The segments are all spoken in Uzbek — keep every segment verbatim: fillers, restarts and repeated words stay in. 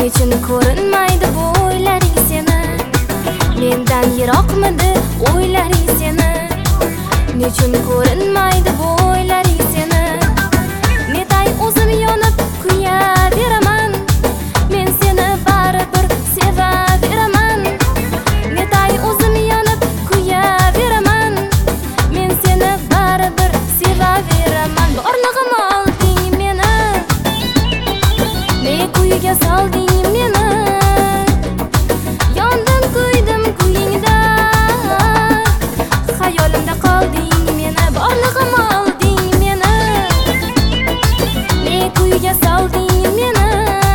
Nechun ko'rinmaydi bu o'ylaring seni? Mendan yiroqmidi o'ylaring seni? Nechun ko'rinmaydi bu o'ylaring seni? Netay o'zim yonib kuyaveraman, men seni baribir sevaveraman. Netay o'zim yonib kuyaveraman, men seni baribir sevaveraman. Borlig'im olding meni, ne kuyiga solding meni. Yondim kuydim kuyingda, xayolimda qolding meni. Borlig'im olding meni, ne kuyiga solding meni.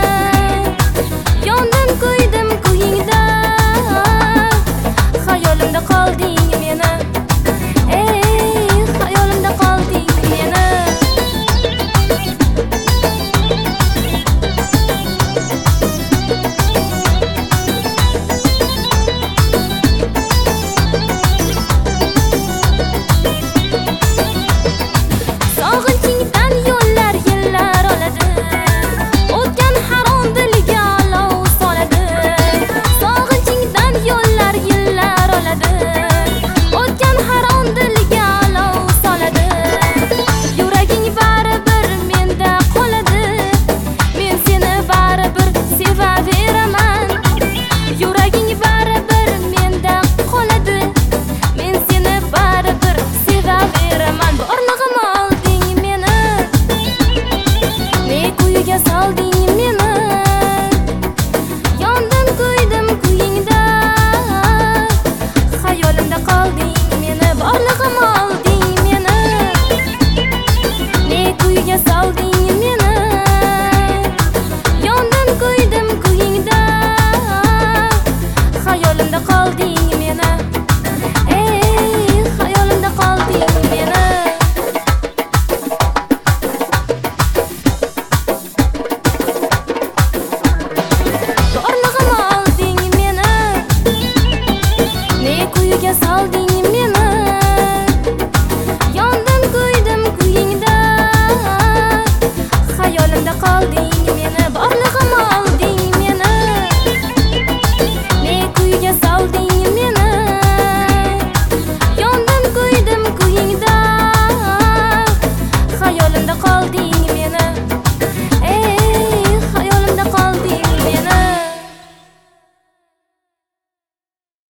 Yondim kuydim kuyingda, xayolimda qolding meni. Ey, xayolimda qolding meni. Sog'inchingdan yo'llar yillar oladi, o'tgan harom dilga olov soladi. Sog'inchingdan yo'llar yillar oladi, o'tgan harom dilga olov soladi. Yuraging baribir menda qoladi, men seni baribir sevaveraman. Yuraging baribir menda qoladi, men seni baribir sevaveraman. Borlig'im olding meni, ne kuyiga solding meni. Yondim kuydim kuyingda, xayolimda qolding meni. Borlig'im